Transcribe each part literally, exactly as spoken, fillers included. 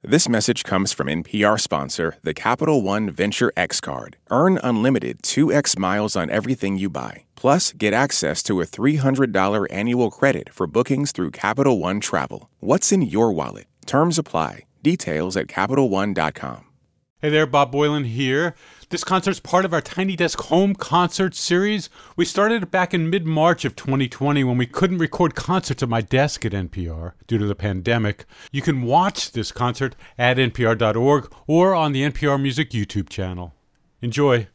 This message comes from N P R sponsor, the Capital One Venture X Card. Earn unlimited two x miles on everything you buy. Plus, get access to a three hundred dollars annual credit for bookings through Capital One Travel. What's in your wallet? Terms apply. Details at Capital One dot com. Hey there, Bob Boilen here. This concert's part of our Tiny Desk Home Concert Series. We started it back in mid-March of twenty twenty when we couldn't record concerts at my desk at N P R due to the pandemic. You can watch this concert at N P R dot org or on the N P R Music YouTube channel. Enjoy.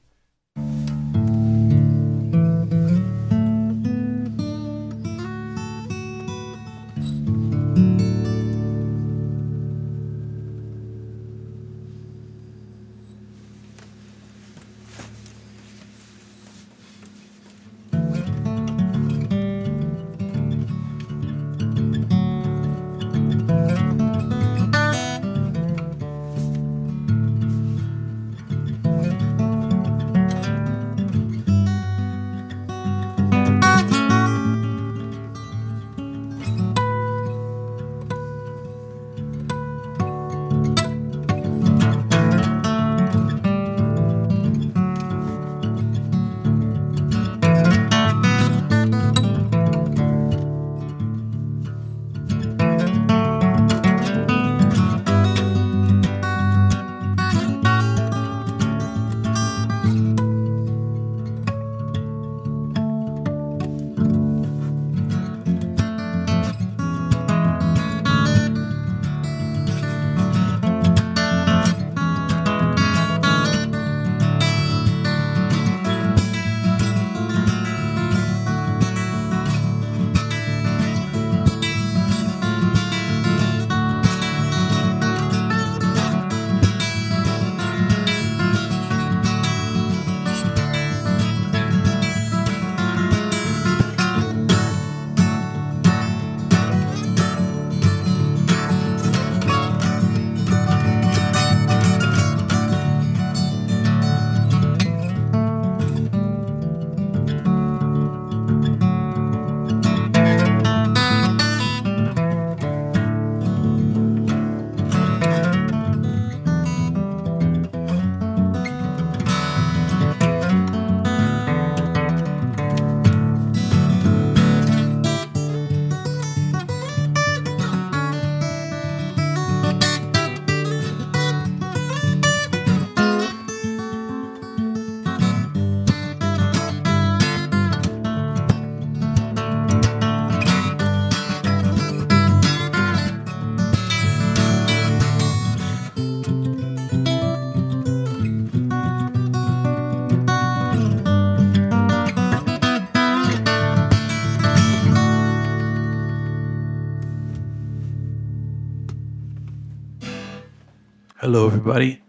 Hello, everybody.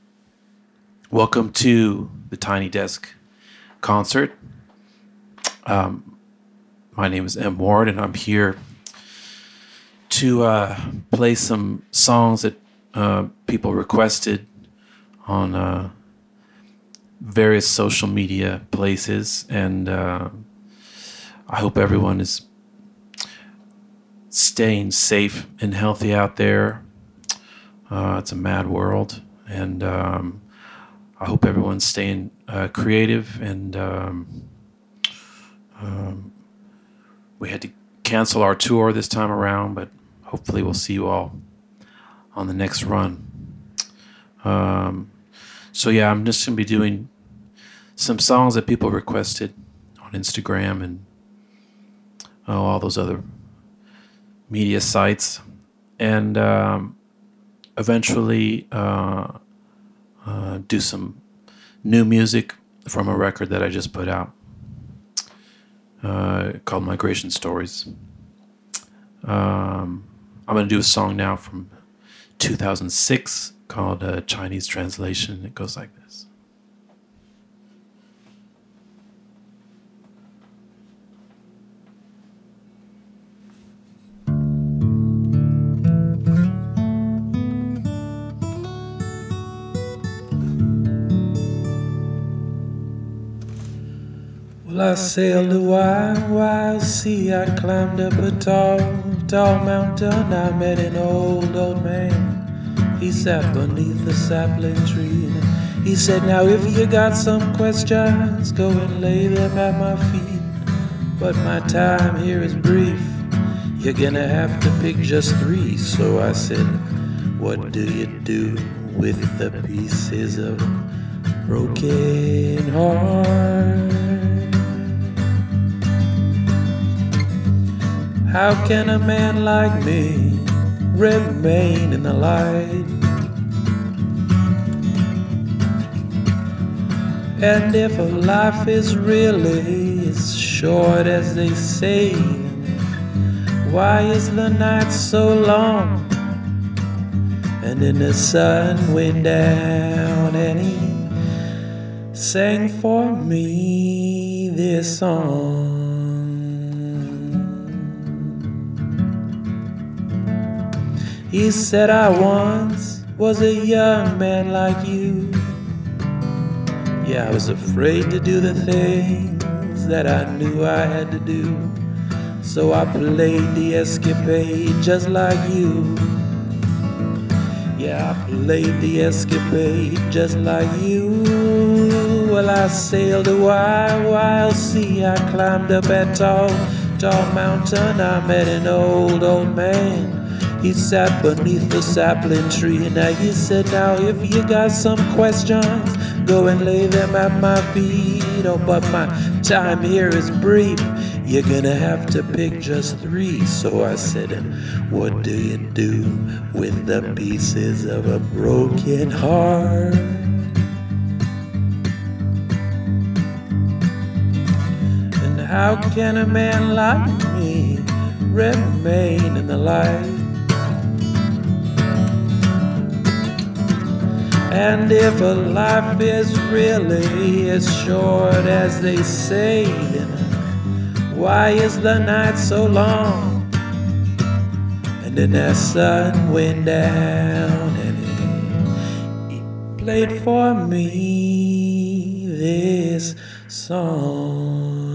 Welcome to the Tiny Desk concert. Um, my name is M. Ward, and I'm here to uh, play some songs that uh, people requested on uh, various social media places, and uh, I hope everyone is staying safe and healthy out there. Uh, it's a mad world, and um, I hope everyone's staying uh, creative. And um, um, we had to cancel our tour this time around, but hopefully we'll see you all on the next run. Um, so yeah, I'm just going to be doing some songs that people requested on Instagram and oh, all those other media sites. And um, eventually uh, uh, do some new music from a record that I just put out uh, called Migration Stories. Um, I'm going to do a song now from two thousand six called uh, Chinese Translation. It goes like this. Well, I sailed a wide, wide sea. I climbed up a tall, tall mountain. I met an old, old man. He sat beneath the sapling tree and he said, now if you got some questions, go and lay them at my feet. But my time here is brief, you're gonna have to pick just three. So I said, what do you do with the pieces of broken heart? How can a man like me remain in the light? And if a life is really as short as they say, why is the night so long? And then the sun went down and he sang for me this song. He said, I once was a young man like you. Yeah, I was afraid to do the things that I knew I had to do. So I played the escapade just like you. Yeah, I played the escapade just like you. Well, I sailed a wild, wild sea. I climbed up that tall, tall mountain. I met an old, old man. He sat beneath the sapling tree. And now he said, now if you got some questions, go and lay them at my feet. Oh, but my time here is brief, you're gonna have to pick just three. So I said, what do you do with the pieces of a broken heart? And how can a man like me remain in the light? And if a life is really as short as they say, then why is the night so long? And then the sun went down and he, he played for me this song.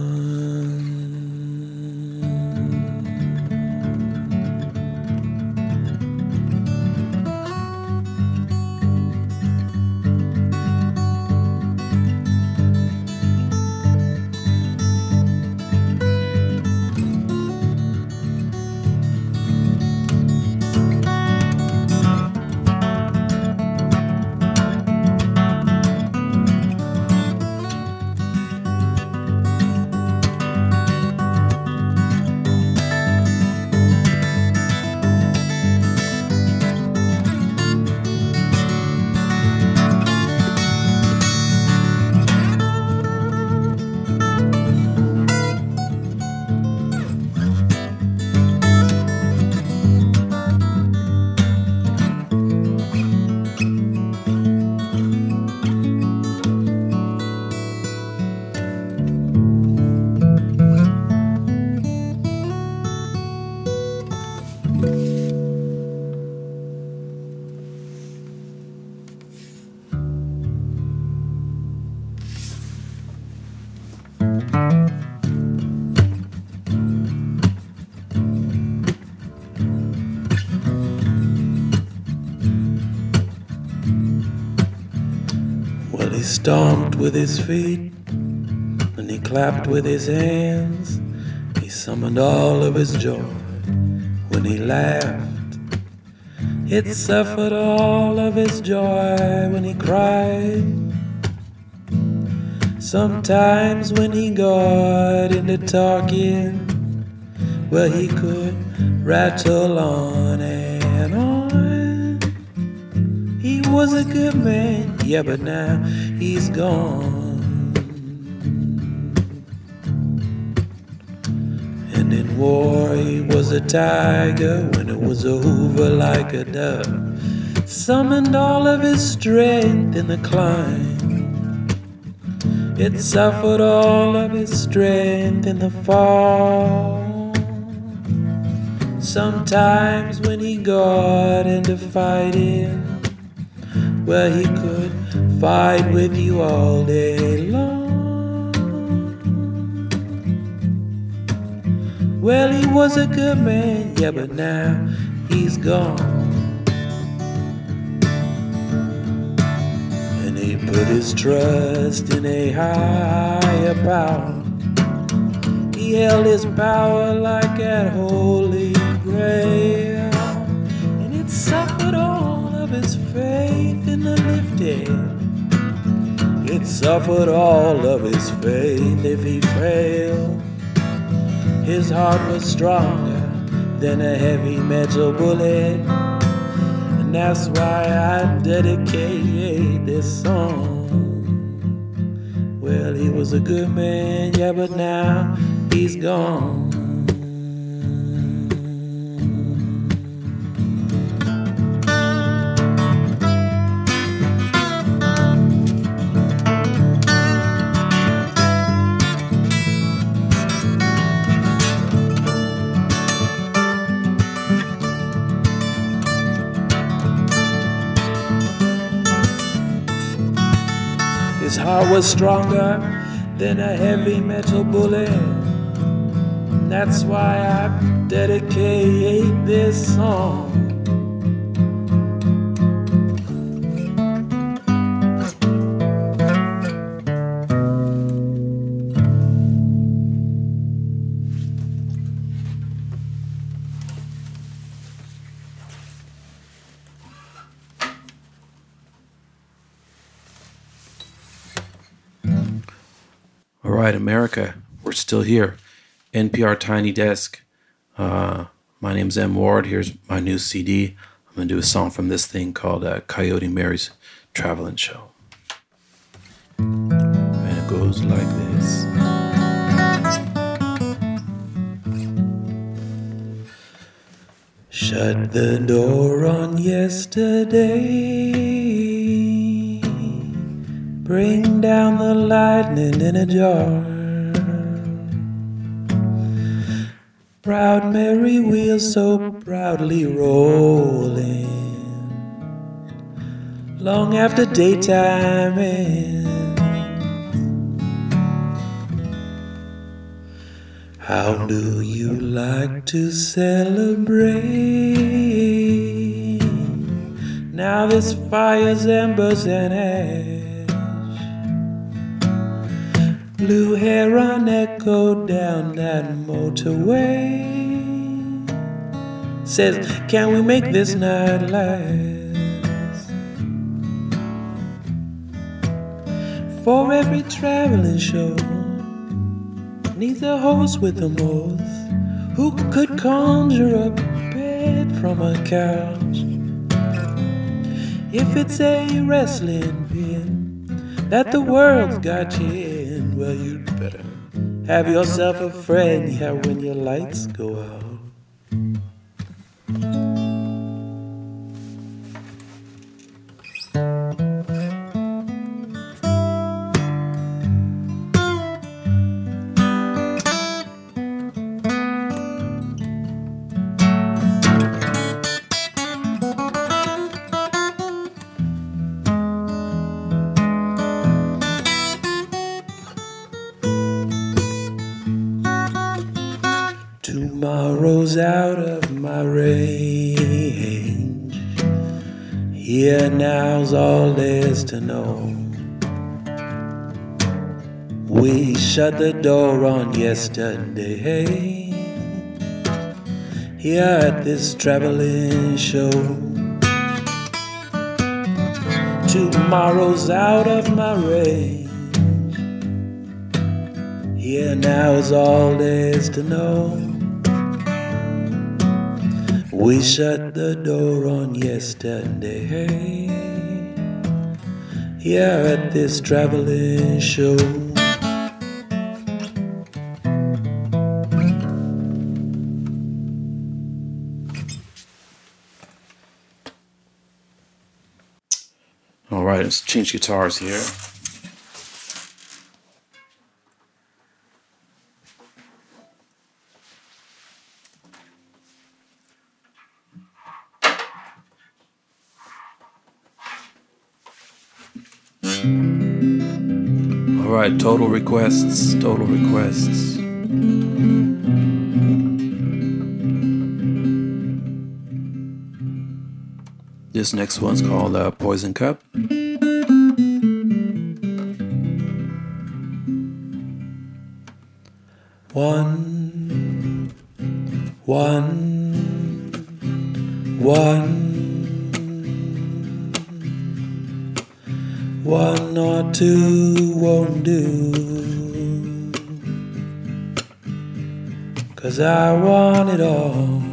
He stomped with his feet and he clapped with his hands. He summoned all of his joy when he laughed. It suffered all of his joy when he cried. Sometimes when he got into talking, well, he could rattle on and on. He was a good man, yeah, but now he's gone. And in war he was a tiger. When it was over, like a dove, summoned all of his strength in the climb. It suffered all of his strength in the fall. Sometimes when he got into fighting, well, he could fight with you all day long. Well, he was a good man, yeah, but now he's gone. put his trust in a higher power. He held his power like a holy grail, and it suffered all of his faith in the lifted. It suffered all of his faith if he failed. His heart was stronger than a heavy metal bullet, and that's why I dedicate this song. Well, he was a good man, yeah, but now he's gone. His heart was stronger than a heavy metal bullet. That's why I dedicate this song. All right, America, we're still here. N P R Tiny Desk. Uh, my name's M. Ward. Here's my new C D. I'm going to do a song from this thing called uh, Coyote Mary's Traveling Show. And it goes like this. Shut the door on yesterday. Bring down the lightning in a jar. Proud Mary wheels so proudly rolling, long after daytime ends. How do you like to celebrate? Now this fire's embers and ash. Blue heron echoed down that motorway, says, can we make this night last? For every traveling show needs a host with the most, who could conjure up a bed from a couch. If it's a wrestling pin that the world's got you in, well, you'd better have yourself a friend, yeah, when your lights go out. Tomorrow's out of my range. Here now's all there's to know. We shut the door on yesterday. Here at this traveling show. Tomorrow's out of my range. Here now's all there's to know. We shut the door on yesterday. Here at this traveling show. All right, let's change guitars here. All right, total requests, total requests. This next one's called uh, Poison Cup. One, one, one, one or two won't do, 'cause I want it all.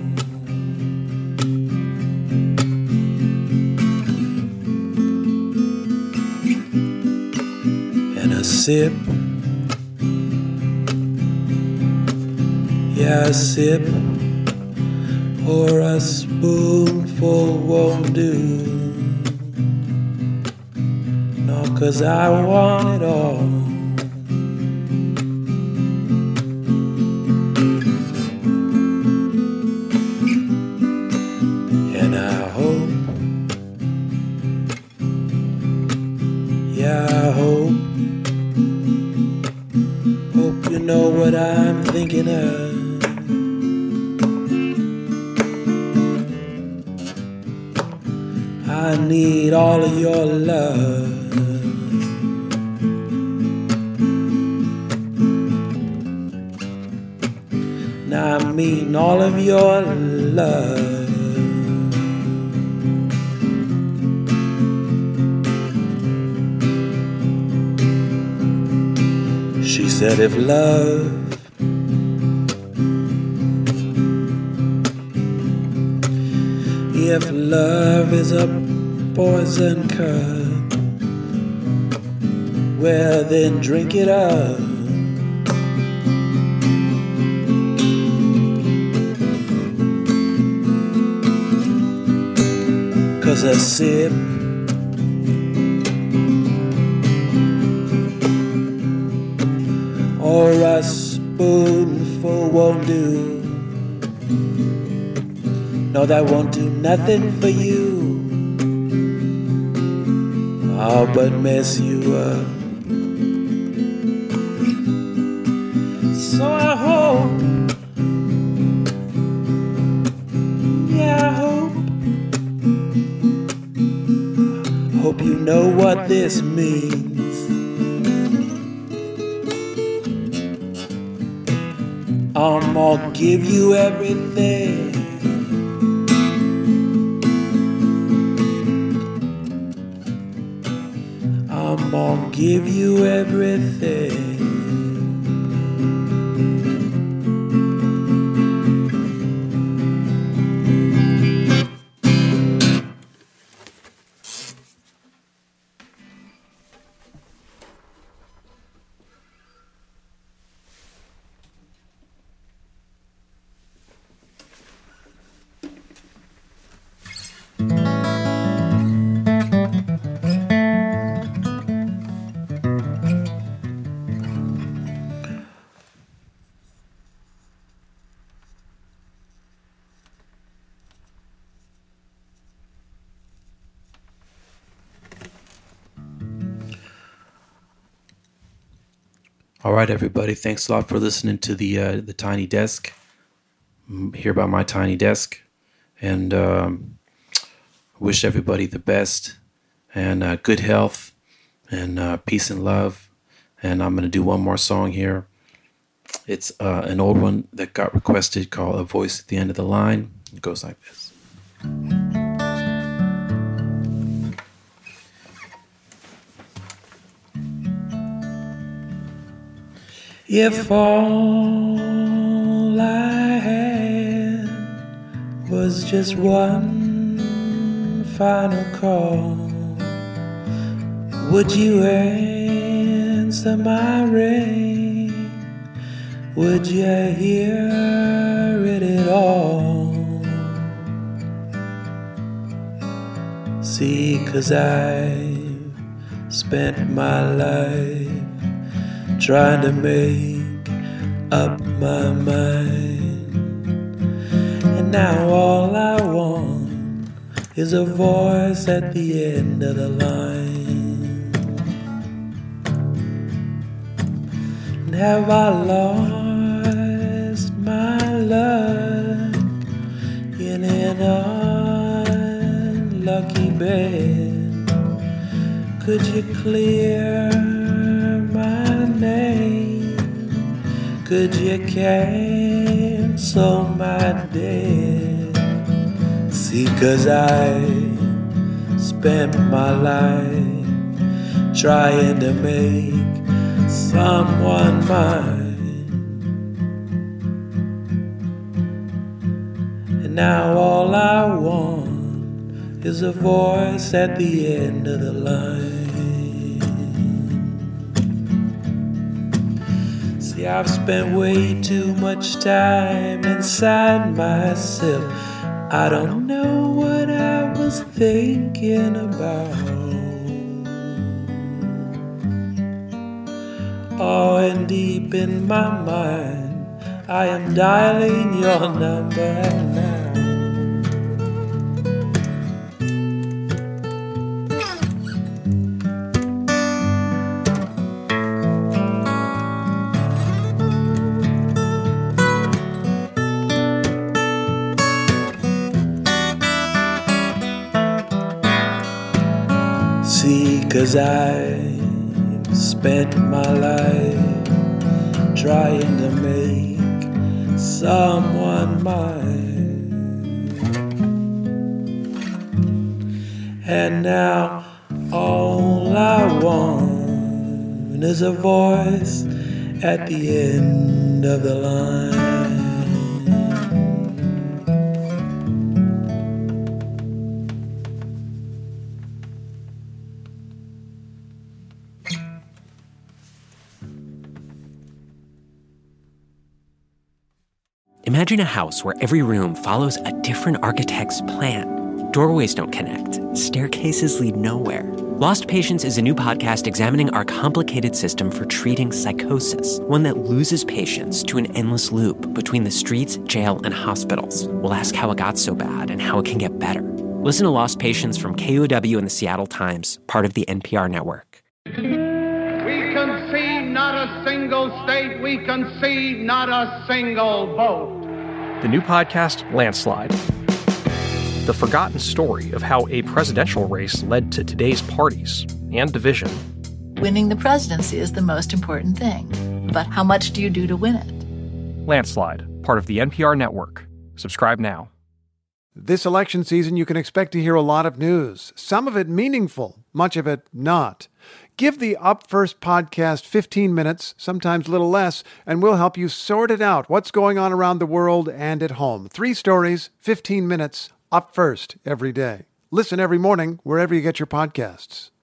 And a sip, yeah, a sip or a spoonful won't do. No, 'cause I want it all. And I hope, yeah, I hope, hope you know what I'm thinking of. I need all of your love. Now I mean all of your love. She said if love If love is a poison cup, well then drink it up. 'Cause a sip or a spoonful won't do. No, that won't do nothing for you. Oh, but mess you up. So I hope, yeah, I hope, hope you know what this means. I'm gonna give you everything. I'm gonna give you everything. All right, everybody. Thanks a lot for listening to the uh, the Tiny Desk. I'm here by my tiny desk, and um, wish everybody the best and uh, good health and uh, peace and love. And I'm gonna do one more song here. It's uh, an old one that got requested called "A Voice at the End of the Line." It goes like this. If all I had was just one final call, would you answer my ring? Would you hear it at all? See, 'cause I've spent my life trying to make up my mind, and now all I want is a voice at the end of the line. And have I lost my luck in an unlucky bed? Could you clear my name? Could you cancel my debt? See, 'cause I spent my life trying to make someone mine, and now all I want is a voice at the end of the line. See, I've spent way too much time inside myself. I don't know what I was thinking about. Oh, and deep in my mind, I am dialing your number now. See, 'cause I spent my life trying to make someone mine, and now all I want is a voice at the end of the line. Imagine a house where every room follows a different architect's plan. Doorways don't connect. Staircases lead nowhere. Lost Patients is a new podcast examining our complicated system for treating psychosis, one that loses patients to an endless loop between the streets, jail, and hospitals. We'll ask how it got so bad and how it can get better. Listen to Lost Patients from K O W and the Seattle Times, part of the N P R network. We concede not a single state. We concede not a single vote. The new podcast, Landslide. The forgotten story of how a presidential race led to today's parties and division. Winning the presidency is the most important thing. But how much do you do to win it? Landslide, part of the N P R network. Subscribe now. This election season, you can expect to hear a lot of news. Some of it meaningful, much of it not. Give the Up First podcast fifteen minutes, sometimes a little less, and we'll help you sort it out. What's going on around the world and at home. Three stories, fifteen minutes, Up First every day. Listen every morning wherever you get your podcasts.